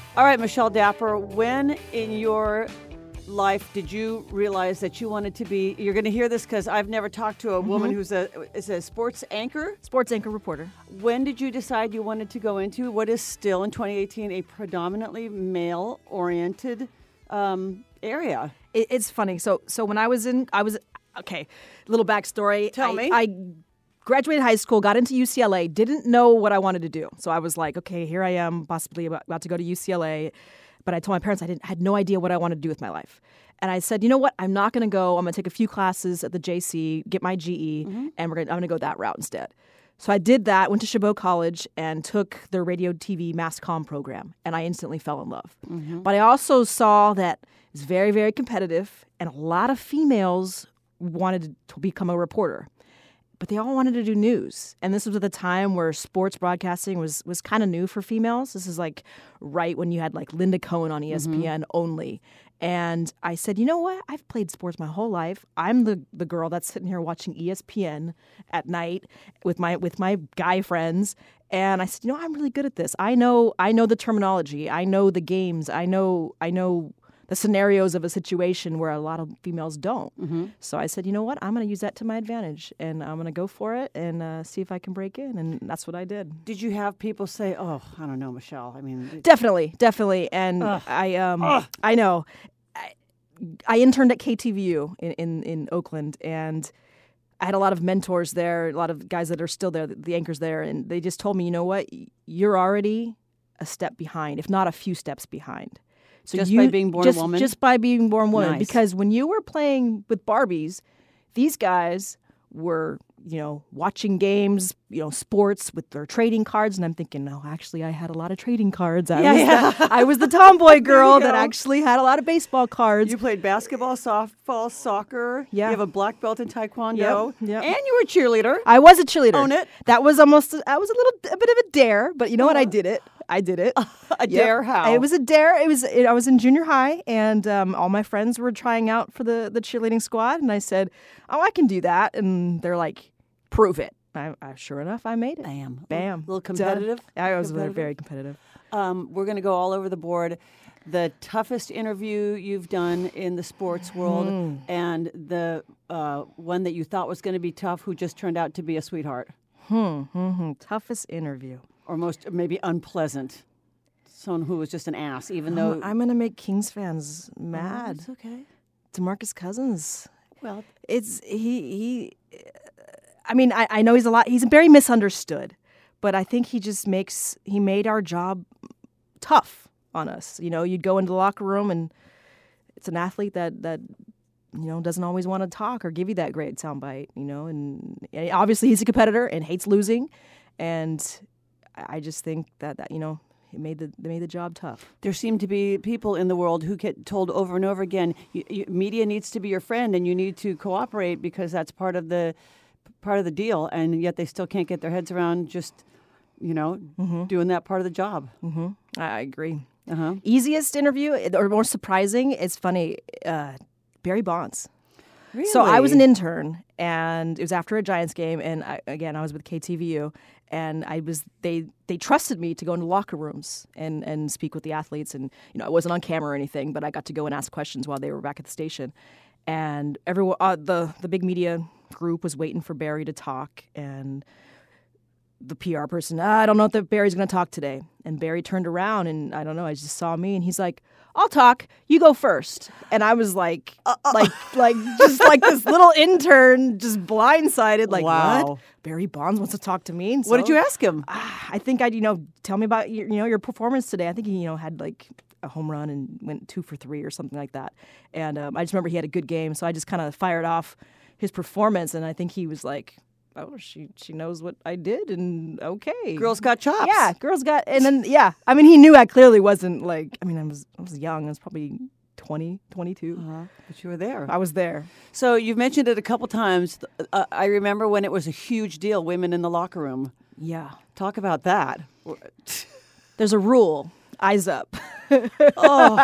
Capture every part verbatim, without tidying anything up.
All right, Michelle Dapper, when in your life did you realize that you wanted to be, you're going to hear this because I've never talked to a mm-hmm. woman who's a, is a sports anchor? Sports anchor reporter. When did you decide you wanted to go into what is still in twenty eighteen a predominantly male-oriented um, area? It, it's funny. So so when I was in, I was, okay, little backstory. Tell I, me. I graduated high school, got into U C L A, didn't know what I wanted to do. So I was like, okay, here I am, possibly about, about to go to U C L A. But I told my parents I didn't had no idea what I wanted to do with my life. And I said, you know what? I'm not going to go. I'm going to take a few classes at the J C, get my G E, mm-hmm. and we're gonna, I'm going to go that route instead. So I did that, went to Chabot College, and took their radio T V mass comm program. And I instantly fell in love. Mm-hmm. But I also saw that it's very, very competitive, and a lot of females wanted to become a reporter. But they all wanted to do news. And this was at the time where sports broadcasting was was kind of new for females. This is like right when you had like Linda Cohen on E S P N mm-hmm. only. And I said, you know what? I've played sports my whole life. I'm the, the girl that's sitting here watching E S P N at night with my with my guy friends. And I said, you know, I'm really good at this. I know I know the terminology. I know the games. I know I know the scenarios of a situation where a lot of females don't. Mm-hmm. So I said, you know what? I'm going to use that to my advantage, and I'm going to go for it and uh, see if I can break in, and that's what I did. Did you have people say, oh, I don't know, Michelle? I mean... Definitely, definitely. And Ugh. I um, Ugh. I know. I, I interned at K T V U in, in, in Oakland, and I had a lot of mentors there, a lot of guys that are still there, the anchors there, and they just told me, you know what? You're already a step behind, if not a few steps behind. So just you, by being born just, a woman? Just by being born woman. Nice. Because when you were playing with Barbies, these guys were, you know, watching games, you know, sports with their trading cards. And I'm thinking, no, actually, I had a lot of trading cards. I, yeah, was, yeah. The, I was the tomboy girl that actually had a lot of baseball cards. You played basketball, softball, soccer. Yeah. You have a black belt in taekwondo. Yep, yep. And you were a cheerleader. I was a cheerleader. Own it. That was almost, I was a little, a bit of a dare. But you know uh, what? I did it. I did it. a yep. dare how? It was a dare. It was. It, I was in junior high, and um, all my friends were trying out for the, the cheerleading squad, and I said, "Oh, I can do that." And they're like, "Prove it." I, I sure enough, I made it. Bam, bam. A little competitive. Done. I was competitive. very competitive. Um, we're going to go all over the board. The toughest interview you've done in the sports world, mm. and the uh, one that you thought was going to be tough, who just turned out to be a sweetheart. Hmm. hmm Toughest interview. Or most maybe unpleasant. Someone who was just an ass, even though... I'm, I'm going to make Kings fans mad. It's okay. DeMarcus Cousins. Well... It's... He... he I mean, I, I know he's a lot... He's very misunderstood. But I think he just makes... He made our job tough on us. You know, you'd go into the locker room and it's an athlete that... that you know, doesn't always want to talk or give you that great soundbite, you know, and, and obviously he's a competitor and hates losing. And I just think that, that you know, it made the they made the job tough. There seem to be people in the world who get told over and over again, you, you, media needs to be your friend and you need to cooperate because that's part of the part of the deal. And yet they still can't get their heads around just, you know, mm-hmm. doing that part of the job. Mm-hmm. I agree. Uh-huh. Easiest interview or more surprising, it's funny, uh, Barry Bonds. Really? So I was an intern, and it was after a Giants game, and I, again, I was with K T V U, and I was they they trusted me to go into locker rooms and, and speak with the athletes, and you know I wasn't on camera or anything, but I got to go and ask questions while they were back at the station, and everyone uh, the the big media group was waiting for Barry to talk, and the P R person, ah, I don't know if Barry's going to talk today, and Barry turned around, and I don't know, I just saw me, and he's like, I'll talk. You go first. And I was like, uh, uh, like, like, just like this little intern, just blindsided. Like, wow. What? Barry Bonds wants to talk to me. And so, what did you ask him? Uh, I think I'd, you know, tell me about your, you know, your performance today. I think he, you know, had like a home run and went two for three or something like that. And um, I just remember he had a good game, so I just kind of fired off his performance, and I think he was like, oh, she she knows what I did, and okay. Girls got chops. Yeah, girls got, and then, yeah. I mean, he knew I clearly wasn't, like, I mean, I was I was young. I was probably twenty, twenty-two. Uh-huh. But you were there. I was there. So you've mentioned it a couple times. Uh, I remember when it was a huge deal, women in the locker room. Yeah. Talk about that. There's a rule. Eyes up. Oh.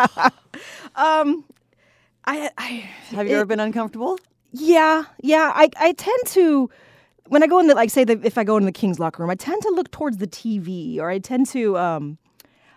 um, I, I Have you it, ever been uncomfortable? Yeah, yeah. I, I tend to... When I go in the, like, say, the, if I go into the Kings locker room, I tend to look towards the T V, or I tend to, um,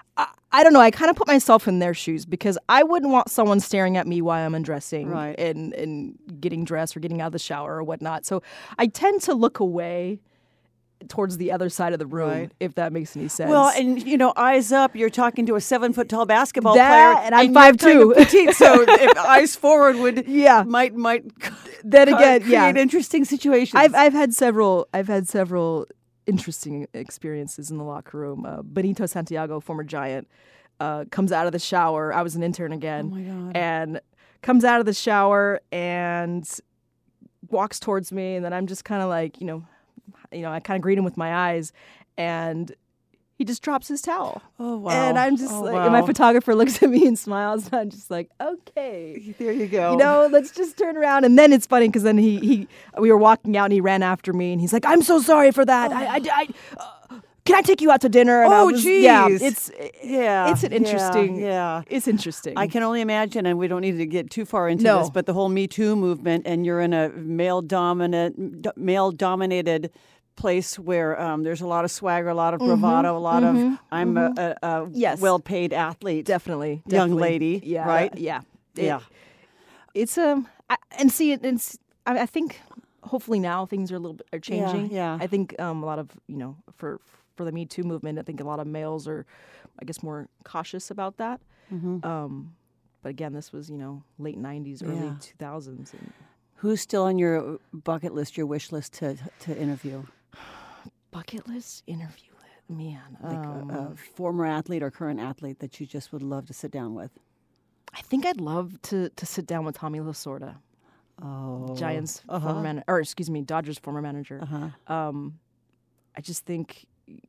I, I don't know. I kind of put myself in their shoes because I wouldn't want someone staring at me while I'm undressing Right. and, and getting dressed or getting out of the shower or whatnot. So I tend to look away towards the other side of the room, Right. if that makes any sense. Well, and you know, eyes up, you're talking to a seven foot tall basketball That, player, and I'm you're five kind two. of petite, so if eyes forward would Yeah. might might Then c- again, create yeah. interesting situations. I've I've had several I've had several interesting experiences in the locker room. Uh, Benito Santiago, former Giant, uh, comes out of the shower. I was an intern again, Oh my God. and comes out of the shower and walks towards me, and then I'm just kind of like, you know, you know, I kind of greet him with my eyes, and he just drops his towel. oh wow! And I'm just Oh, like, wow. and my photographer looks at me and smiles, and I'm just like, okay. There you go. You know, let's just turn around. And then it's funny because then he, he, we were walking out and he ran after me and he's like, I'm so sorry for that. I, I, I uh, can I take you out to dinner? And I Oh, was, yeah, geez. it's, yeah, it's an yeah, interesting, Yeah, it's interesting. I can only imagine, and we don't need to get too far into No. this, but the whole Me Too movement, and you're in a male dominant, d- male dominated place where um, there's a lot of swagger, a lot of bravado, a lot of I'm a, a, a Yes. well-paid athlete, definitely, young definitely. lady, yeah, right? Yeah, It- Yeah. It's um, I, and see, it, it's. I, I think hopefully now things are a little bit are changing. yeah. I think um, a lot of you know for for the Me Too movement, I think a lot of males are, I guess, more cautious about that. Mm-hmm. Um, but again, this was you know late nineties, early Yeah. two thousands. And Who's still on your bucket list, your wish list to to interview? bucket list interview, li- man. Like um, a, a former athlete or current athlete that you just would love to sit down with? I think I'd love to to sit down with Tommy Lasorda, Oh, Giants uh-huh. former manager, or excuse me, Dodgers former manager. Uh-huh. Um, I just think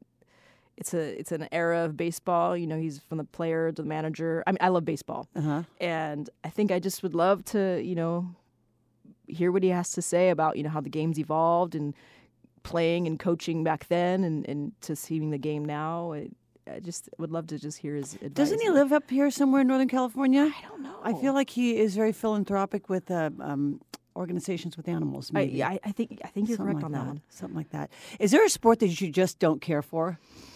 it's a it's an era of baseball. You know, he's from the player to the manager. I mean, I love baseball, Uh-huh. and I think I just would love to, you know, hear what he has to say about you know how the game's evolved and playing and coaching back then, and, and to seeing the game now. It, I just would love to just hear his advice. Doesn't he live up here somewhere in Northern California? I don't know. I feel like he is very philanthropic with uh, um, organizations with animals. Maybe. I, I, I think I think you're Something correct like on that, one. Something like that. Is there a sport that you just don't care for?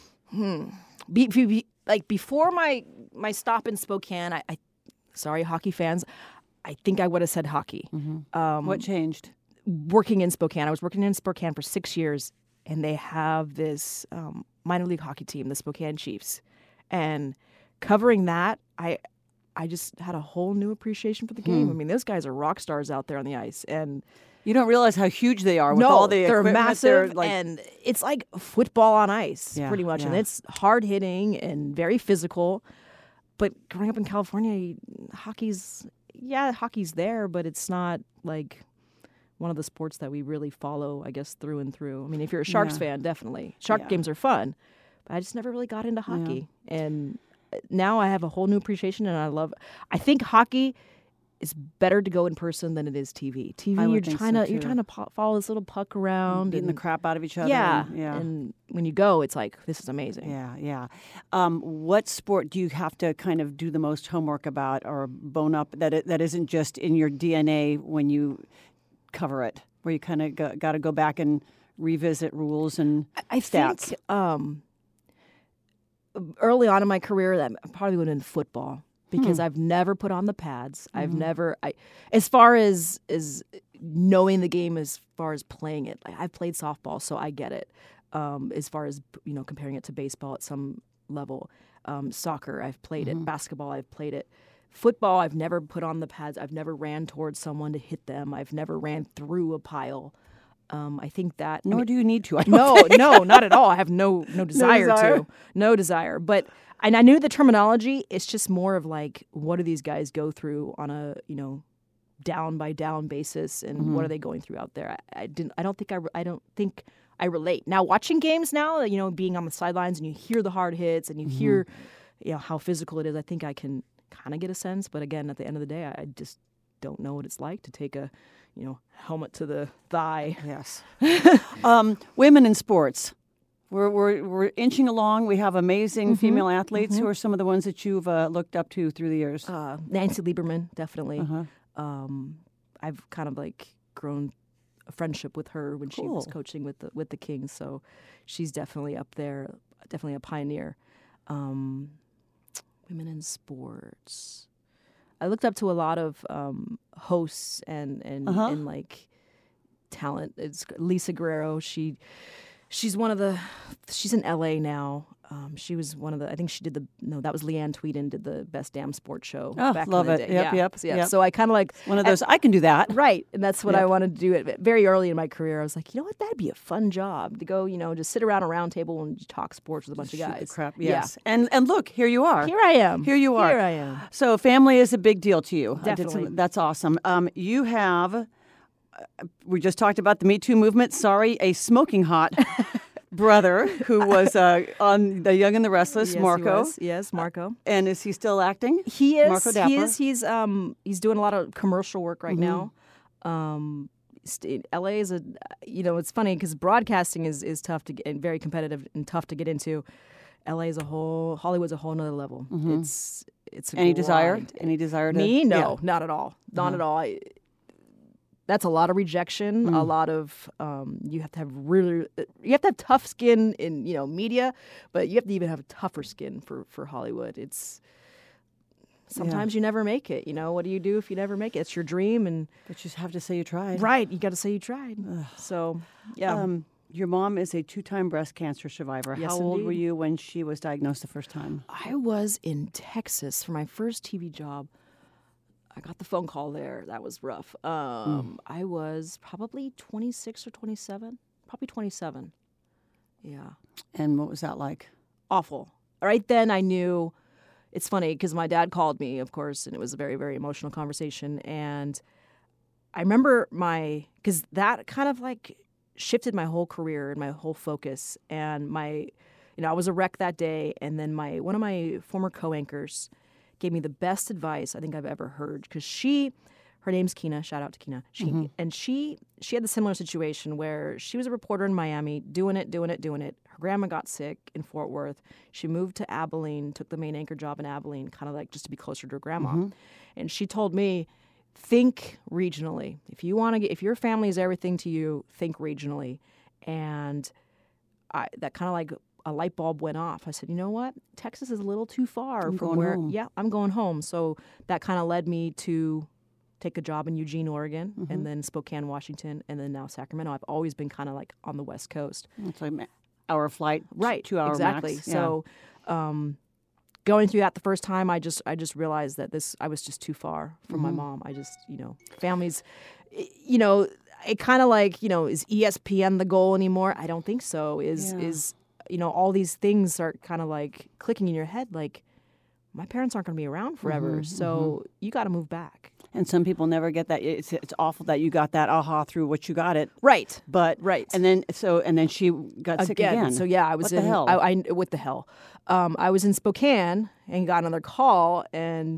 Be, be, be, like before my my stop in Spokane, I, I sorry hockey fans, I think I would have said hockey. Um, What changed? working in Spokane, I was working in Spokane for six years, and they have this um, minor league hockey team, the Spokane Chiefs, and covering that, I I just had a whole new appreciation for the game. I mean, those guys are rock stars out there on the ice, and You don't realize how huge they are with no, all the they're equipment. massive, They're like, and it's like football on ice, Yeah, pretty much, and yeah. it's hard hitting and very physical. But growing up in California, hockey's yeah, hockey's there, but it's not like one of the sports that we really follow, I guess, through and through. I mean, if you're a Sharks Yeah. fan, definitely Shark Yeah. games are fun, but I just never really got into hockey, and now I have a whole new appreciation, and I love. I think hockey is better to go in person than it is T V. T V, I would you're think trying so, to you're too. trying to po- follow this little puck around, beating the and, crap out of each other. yeah, and- yeah. and when you go, it's like this is amazing. Yeah, yeah. Um, what sport do you have to kind of do the most homework about or bone up that it, that isn't just in your D N A when you cover it, where you kind of got to go back and revisit rules and I stats? think um, early on in my career, that probably would have been football because I've never put on the pads. I've never, I, as far as as knowing the game, as far as playing it, like, I've played softball, so I get it. Um, as far as you know, comparing it to baseball at some level, um, soccer, I've played it. Basketball, I've played it. Football, I've never put on the pads. I've never ran towards someone to hit them. I've never ran through a pile. Um, I think that I Nor mean, do you need to. I don't no, think. no, not at all. I have no no desire, desire? to. No desire. But and I knew the terminology. It's just more of like, what do these guys go through on a, you know, down by down basis, and what are they going through out there? I, I didn't I don't think I re- I don't think I relate. Now watching games now, you know, being on the sidelines and you hear the hard hits and you hear, you know, how physical it is, I think I can kind of get a sense, but again, at the end of the day, I, I just don't know what it's like to take a, you know, helmet to the thigh. Yes. um, women in sports. We're, we're, we're inching along. We have amazing female athletes. Who are some of the ones that you've uh, looked up to through the years? Uh, Nancy Lieberman, definitely. Uh-huh. Um, I've kind of like grown a friendship with her when she was Cool. coaching with the with the Kings, so she's definitely up there, definitely a pioneer. Um, Women in sports. I looked up to a lot of um, hosts and and, Uh-huh. and like talent. It's Lisa Guerrero. She she's one of the. She's in L A now. Um, she was one of the. I think she did the. No, that was Leanne Tweeden did the Best Damn Sports Show. Oh, back love in the it. Day. Yep, yeah. yep, So, yeah. yep. So I kind of like One of those, I can do that. right, and that's what I Yep. wanted to do. It very early in my career, I was like, you know what, that'd be a fun job to go. You know, just sit around a round table and talk sports with a bunch Shoot of the guys. crap. Yeah. Yes. And and look, here you are. Here I am. Here you are. Here I am. So family is a big deal to you. I did Definitely. some- that's awesome. Um, you have, uh, we just talked about the Me Too movement. Sorry, a smoking hot brother who was uh, on The Young and the Restless, Yes, he Marco. was. Yes, Marco. And is he still acting? He is. Marco He Dapper. is. He's um he's doing a lot of commercial work right Mm-hmm. now. Um, st- L A is a you know it's funny because broadcasting is is tough to get and very competitive and tough to get into. L A is a whole Hollywood's a whole nother level. It's it's a Any desire? grind. Any desire to Me? No, Yeah. not at all. Not Uh-huh. at all. I, that's a lot of rejection. Mm. A lot of um, you have to have really you have to have tough skin in you know media, but you have to even have a tougher skin for for Hollywood. It's sometimes you never make it. You know what do you do if you never make it? It's your dream, and But you have to say you tried. right, you got to say you tried. So yeah. Um, your mom is a two-time breast cancer survivor. Yes, How old were indeed. you when she was diagnosed the first time? I was in Texas for my first T V job. I got the phone call there. That was rough. Um, I was probably twenty-six or twenty-seven. Probably twenty-seven. Yeah. And what was that like? Awful. Right then I knew. It's funny because my dad called me, of course, and it was a very, very emotional conversation. And I remember my, because that kind of like shifted my whole career and my whole focus. And my, you know, I was a wreck that day. And then my, one of my former co-anchors gave me the best advice I think I've ever heard because she, her name's Kina. Shout out to Kina. She Mm-hmm. and she she had the similar situation where she was a reporter in Miami, doing it, doing it, doing it. Her grandma got sick in Fort Worth. She moved to Abilene, took the main anchor job in Abilene, kind of like just to be closer to her grandma. Mm-hmm. And she told me, think regionally. If you want to get, if your family is everything to you, think regionally. And I that kind of like a light bulb went off. I said, you know what? Texas is a little too far I'm from going where. home. Yeah, I'm going home. So that kind of led me to take a job in Eugene, Oregon, Mm-hmm. and then Spokane, Washington, and then now Sacramento. I've always been kind of like on the West Coast. It's like an hour flight, Right. Two hour exactly. max. Yeah. So um, going through that the first time, I just I just realized that this I was just too far from Mm-hmm. my mom. I just you know families, i- you know, it kind of like you know is E S P N the goal anymore? I don't think so. Is Yeah. is you know all these things are kind of like clicking in your head like my parents aren't going to be around forever, Mm-hmm, so you got to move back. And some people never get that. It's it's awful that you got that aha through what you got it. Right. But Right. And then so and then she got sick again. So yeah, I was What in. the hell? I, I what the hell? Um, I was in Spokane and got another call, and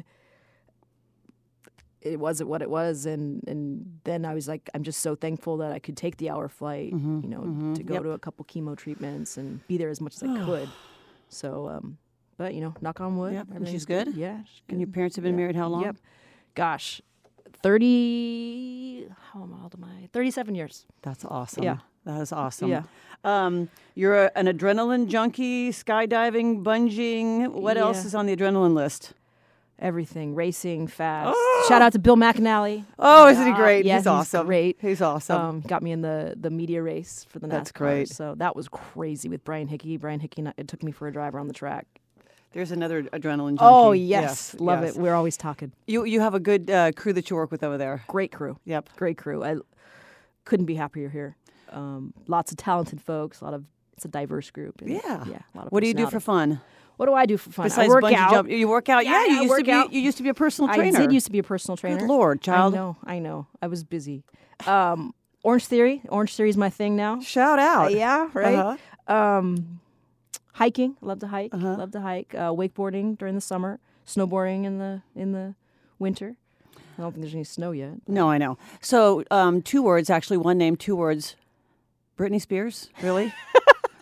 it wasn't what it was. And and then I was like, I'm just so thankful that I could take the hour flight, Mm-hmm, you know, to go Yep. to a couple chemo treatments and be there as much as I could. So, um, but you know, knock on wood. Yep, and everything's she's good? Yeah. She's And your good. parents have been Yep. married how long? Yep. Gosh, thirty. How old am I? Thirty-seven years. That's awesome. Yeah. That is awesome. Yeah. Um, you're a, an adrenaline junkie, skydiving, bunging. What else Yeah. is on the adrenaline list? Everything, racing, fast. Shout out to Bill McAnally. Oh, isn't he Uh, great? yeah, he's awesome. Great. He's awesome. Um, got me in the the media race for the NASCAR. That's great. So that was crazy with Brian Hickey. Brian Hickey, and I- it took me for a drive around the track. There's another adrenaline junkie. Oh yes, love yes. it. We're always talking. You you have a good uh, crew that you work with over there. Great crew. Yep. Great crew. I couldn't be happier here. Um, lots of talented folks. A lot of it's a diverse group. and, Yeah. Yeah. A lot of What do you do for personality. fun? What do I do for fun? Besides I work bungee out. jump, you work out. Yeah, Yeah, you I used work to be. out. You used to be a personal I trainer. did used to be a personal trainer. Good Lord, child. I know. I know. I was busy. Um, Orange Theory. Orange Theory is my thing now. Shout out. Uh, yeah, right. Uh-huh. Um, hiking, love to hike. Uh-huh. Love to hike. Uh, wakeboarding during the summer. Snowboarding in the in the winter. I don't think there's any snow yet. No, I know. So um, two words, actually, one name, two words. Britney Spears, really?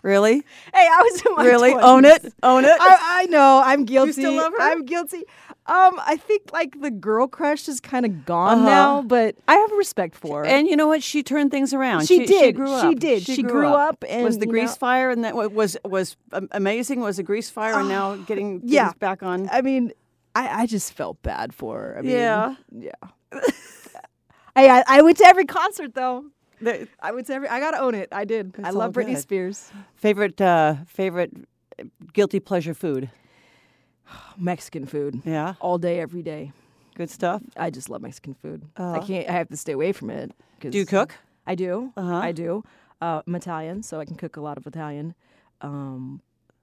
Really? Hey, I was in my Really? twenties. Own it. Own it. I, I know. I'm guilty. still love her? I'm guilty. Um, I think like the girl crush is kind of gone Uh-huh. now, but I have respect for her. And you know what? She turned things around. She She did. grew up. She did. She grew up and, was the you grease know- fire and that wa- was was um, amazing. Was the grease fire and now getting Yeah. things back on. I mean, I, I just felt bad for her. I mean, Yeah. yeah. I, I I went to every concert though. The- I went to every. I gotta own it. I did. I It's love all Britney good. Spears. favorite uh, favorite uh, guilty pleasure food. Mexican food. Yeah, All day, every day. good stuff. I just love Mexican food. I Uh-huh. can't. I have to stay away from it. 'Cause Do you cook? I do. Uh-huh. I do. Uh, I'm Italian, so I can cook a lot of Italian. Um,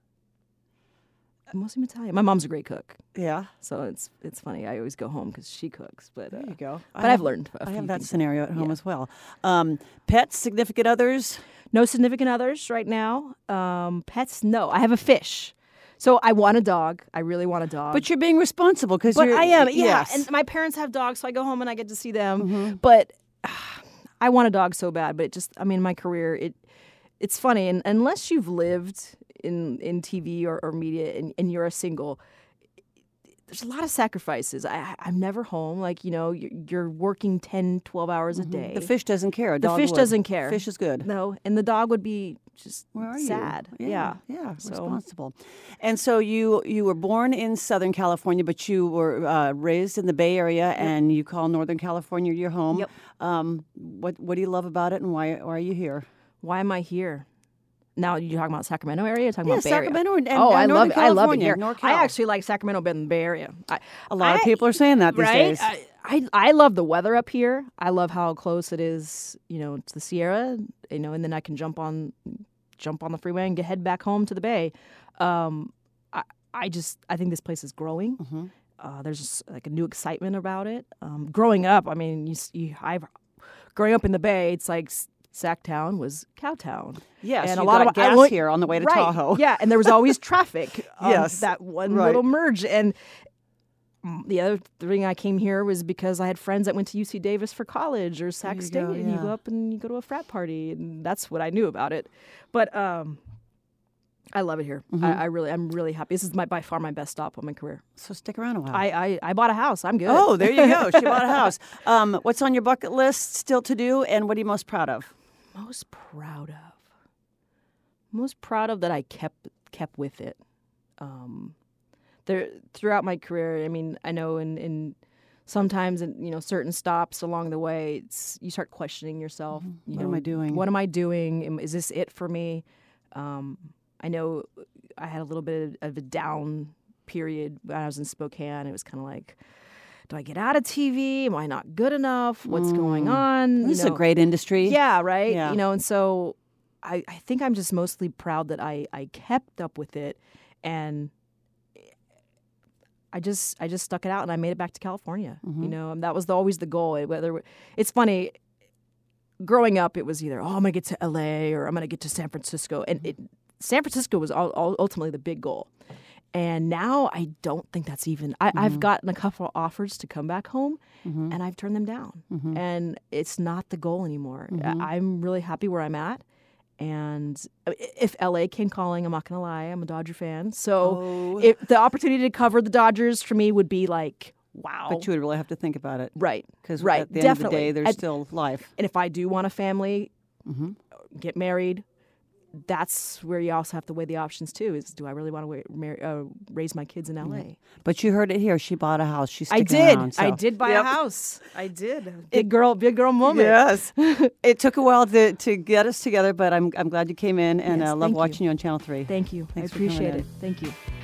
mostly Italian. My mom's a great cook, Yeah, so it's it's funny. I always go home because she cooks. But uh, there you go. but I I've have- learned. a I few have that things. scenario at home Yeah. as well. Um, pets, significant others. No significant others right now. Um, pets, no. I have a fish. So I want a dog. I really want a dog. But you're being responsible because But you're. I am, yeah. Yes. And my parents have dogs, so I go home and I get to see them. Mm-hmm. But ah, I want a dog so bad. But it just, I mean, my career, it it's funny. And unless you've lived in, in T V or, or media and, and you're a single, there's a lot of sacrifices. I, I'm never home. Like, you know, you're, you're working ten, twelve hours a day. the fish doesn't care. A The dog fish would. doesn't care. Fish is good. No, and the dog would be just Where are you? sad. Yeah, Yeah. yeah, So- responsible. And so you you were born in Southern California, but you were uh, raised in the Bay Area, and you call Northern California your home. Yep. Um, what what do you love about it, and why, why are you here? Why am I here? Now you're talking about Sacramento area. You're talking Yeah, about Bay Area? Sacramento and- oh, and I Northern love it. I love it California, here. NorCal. I actually like Sacramento better than the Bay Area. I, A lot of I- people are saying that these right? days. I, I I love the weather up here. I love how close it is, you know, to the Sierra. You know, and then I can jump on jump on the freeway and get head back home to the Bay. Um, I I just I think this place is growing. Mhm. Uh, there's just like a new excitement about it. Um, growing up, I mean, you, s- you I've growing up in the Bay. It's like s- Sacktown was Cowtown. Yes, and you a lot got of I gas went- here on the way to right, Tahoe. Yeah, and there was always traffic. on Yes, that one right. little merge. And mm, the other thing I came here was because I had friends that went to U C Davis for college or Sac you State, go, and you yeah. go up and you go to a frat party, and that's what I knew about it. But um, I love it here. Mm-hmm. I, I really, I'm really happy. This is my by far my best stop of my career. So stick around a while. I, I, I bought a house. I'm good. oh, there you go. She bought a house. Um, what's on your bucket list still to do, and what are you most proud of? Most proud of. Most proud of that I kept kept with it. Um, there throughout my career. I mean, I know in, in sometimes in you know certain stops along the way, it's you start questioning yourself. You Mm-hmm. What know, am I doing? What am I doing? Am- Is this it for me? Um, I know I had a little bit of a down period when I was in Spokane. It was kind of like, do I get out of T V? Am I not good enough? What's going on? You This is a know, great industry. yeah, right. Yeah. You know, and so I, I think I'm just mostly proud that I, I kept up with it, and I just I just stuck it out, and I made it back to California. Mm-hmm. You know, and that was the, always the goal. It- Whether it's funny, growing up, it was either oh I'm gonna get to L A or I'm gonna get to San Francisco, and it, San Francisco was all, all, ultimately the big goal. And now I don't think that's even. I, Mm-hmm. I've gotten a couple of offers to come back home, and I've turned them down. Mm-hmm. And it's not the goal anymore. I, I'm really happy where I'm at. And i- if L A came calling, I'm not going to lie, I'm a Dodger fan. So Oh. if the opportunity to cover the Dodgers for me would be like, wow. But you would really have to think about it. right. Because right. at the Definitely. end of the day, there's And- still life. And if I do want a family, Mm-hmm. get married, that's where you also have to weigh the options too. Is do I really want to wa- mar- uh, raise my kids in L A? But you heard it here. She bought a house. She's I sticking did. around, I so- did buy Yep. a house. I did. Big girl, big girl moment. Yes. It took a while to, to get us together, but I'm I'm glad you came in, and Yes, I love thank you. watching you on Channel three. Thank you. Thanks I for coming appreciate in. it. Thank you.